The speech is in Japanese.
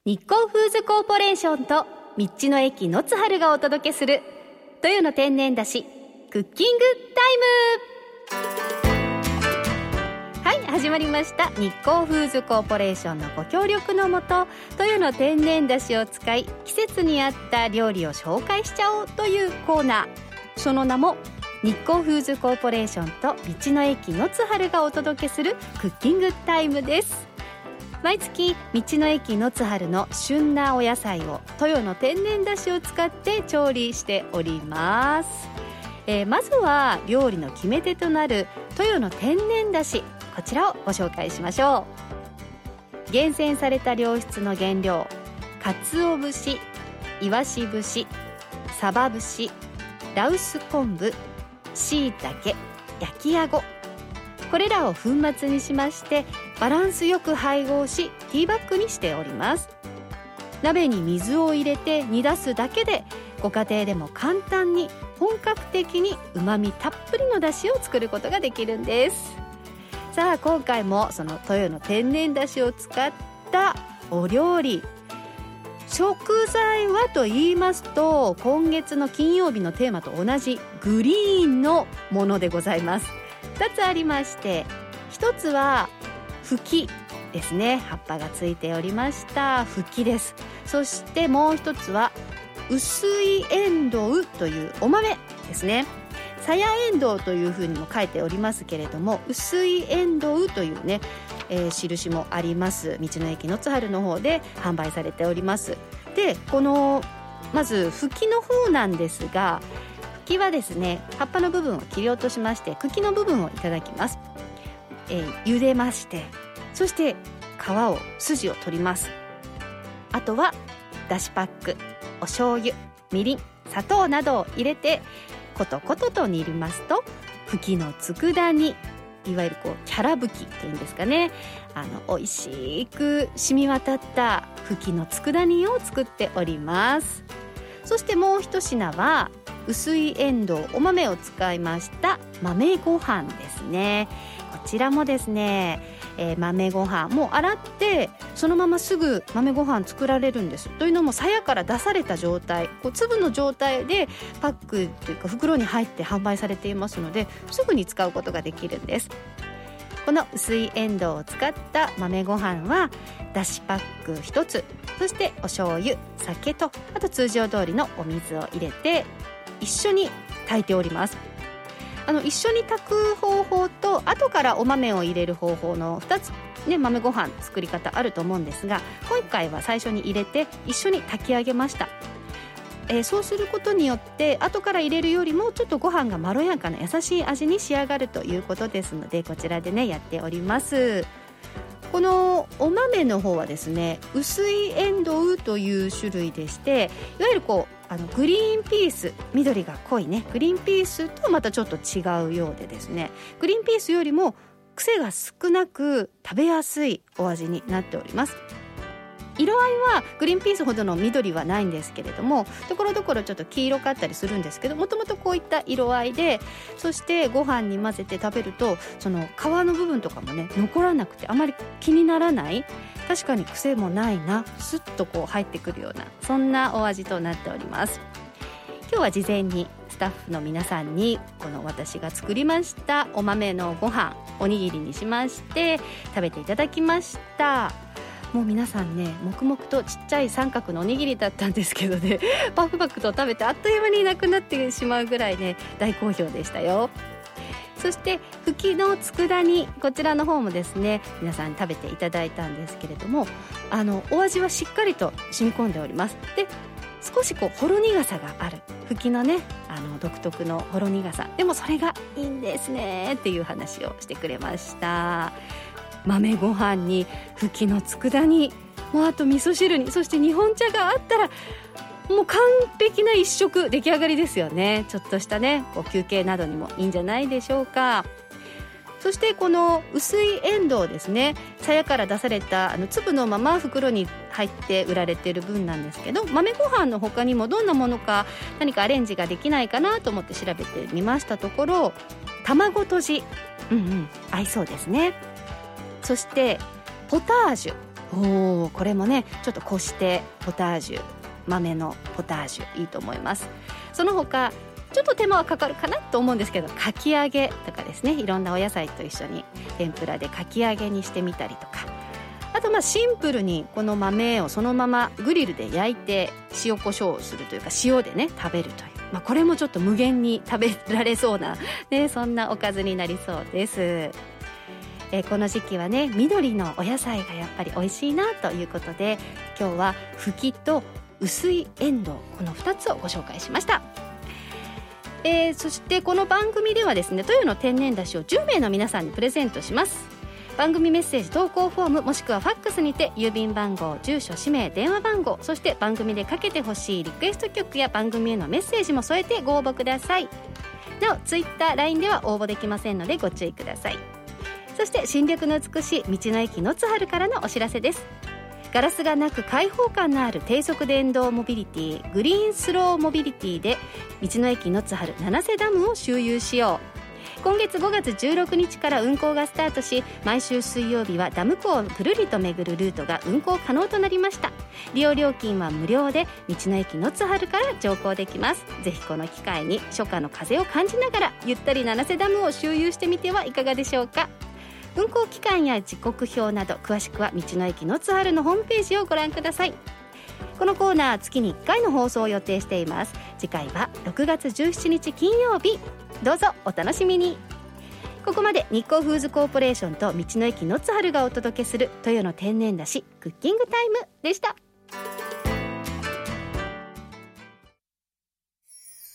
日光フーズコーポレーションと道の駅のつはるがお届けする豊の天然だしクッキングタイム。はい、始まりました。日光フーズコーポレーションのご協力のもと、豊の天然だしを使い季節に合った料理を紹介しちゃおうというコーナー、その名も日光フーズコーポレーションと道の駅のつはるがお届けするクッキングタイムです。毎月道の駅のつはるの旬なお野菜を豊の天然だしを使って調理しております。まずは料理の決め手となる豊の天然だし、こちらをご紹介しましょう。厳選された良質の原料、鰹節、イワシ節、サバ節、羅臼昆布、椎茸、焼きあご、これらを粉末にしましてバランスよく配合しティーバッグにしております。鍋に水を入れて煮出すだけでご家庭でも簡単に本格的にうまみたっぷりのだしを作ることができるんです。さあ今回もその豊の天然だしを使ったお料理、食材はと言いますと今月の金曜日のテーマと同じグリーンのものでございます。2つありまして、1つは茎ですね、葉っぱがついておりました茎です。そしてもう1つは薄いエンドウというお豆ですね。さやエンドウというふうにも書いておりますけれども、薄いエンドウというね、印もあります。道の駅のつはるの方で販売されております。で、このまず茎の方なんですが、茎はですね、葉っぱの部分を切り落としまして茎の部分をいただきます。茹でまして、そして筋を取ります。あとはだしパック、お醤油、みりん、砂糖などを入れてコトコトと煮ますと、茎の佃煮、いわゆるキャラ吹きっていうんですかね、美味しく染み渡った茎の佃煮を作っております。そしてもう一品は薄いエンドウ、お豆を使いました豆ご飯ですね。こちらもですね、豆ご飯もう洗ってそのまますぐ豆ご飯作られるんです。というのも鞘から出された状態、粒の状態でパックというか袋に入って販売されていますので、すぐに使うことができるんです。この薄いエンドウを使った豆ご飯はだしパック1つ、そしてお醤油、酒と、あと通常通りのお水を入れて一緒に炊いております。一緒に炊く方法と後からお豆を入れる方法の2つ、ね、豆ご飯作り方あると思うんですが、今回は最初に入れて一緒に炊き上げました。そうすることによって後から入れるよりもちょっとご飯がまろやかな優しい味に仕上がるということですので、こちらでねやっております。このお豆の方はですね、薄いエンドウという種類でして、いわゆるグリーンピース、緑が濃いねグリーンピースとはまたちょっと違うようでですね、グリーンピースよりも癖が少なく食べやすいお味になっております。色合いはグリーンピースほどの緑はないんですけれども、ところどころちょっと黄色かったりするんですけど、もともとこういった色合いで、そしてご飯に混ぜて食べるとその皮の部分とかもね残らなくてあまり気にならない、確かに癖もないな、スッと入ってくるような、そんなお味となっております。今日は事前にスタッフの皆さんにこの私が作りましたお豆のご飯、おにぎりにしまして食べていただきました。もう皆さんね、黙々とちっちゃい三角のおにぎりだったんですけどね、パクパクと食べてあっという間になくなってしまうぐらいね大好評でしたよ。そして茎の佃煮、こちらの方もですね皆さん食べていただいたんですけれども、お味はしっかりと染み込んでおります。で、少しほろ苦さがある、茎のね独特のほろ苦さ、でもそれがいいんですねっていう話をしてくれました。豆ご飯に茎の佃煮、もうあと味噌汁に、そして日本茶があったらもう完璧な一食出来上がりですよね。ちょっとしたね休憩などにもいいんじゃないでしょうか。そしてこの薄いエンドウですね、鞘から出された粒のまま袋に入って売られている分なんですけど、豆ご飯の他にもどんなものか何かアレンジができないかなと思って調べてみましたところ、卵とじ、合いそうですね。そしてポタージュ、 これもねちょっとこしてポタージュ、豆のポタージュいいと思います。その他ちょっと手間はかかるかなと思うんですけど、かき揚げとかですね、いろんなお野菜と一緒に天ぷらでかき揚げにしてみたりとか、あとシンプルにこの豆をそのままグリルで焼いて塩コショウをするというか塩でね食べるという、これもちょっと無限に食べられそうな、ね、そんなおかずになりそうです。この時期はね緑のお野菜がやっぱり美味しいなということで、今日はふきと薄いエンドウ、この2つをご紹介しました。そしてこの番組ではですね、豊の天然だしを10名の皆さんにプレゼントします。番組メッセージ投稿フォームもしくはファックスにて郵便番号、住所、氏名、電話番号、そして番組でかけてほしいリクエスト曲や番組へのメッセージも添えてご応募ください。なおツイッター、LINE では応募できませんのでご注意ください。そして新緑の美しい道の駅のつはるからのお知らせです。ガラスがなく開放感のある低速電動モビリティ、グリーンスローモビリティで道の駅のつはる七瀬ダムを周遊しよう。今月5月16日から運行がスタートし、毎週水曜日はダム湖をぐるりと巡るルートが運行可能となりました。利用料金は無料で道の駅のつはるから乗降できます。ぜひこの機会に初夏の風を感じながらゆったり七瀬ダムを周遊してみてはいかがでしょうか。運行期間や時刻表など詳しくは道の駅のつはるのホームページをご覧ください。このコーナー月に1回の放送を予定しています。次回は6月17日金曜日、どうぞお楽しみに。ここまで日光フーズコーポレーションと道の駅のつはるがお届けする豊の天然だしクッキングタイムでした。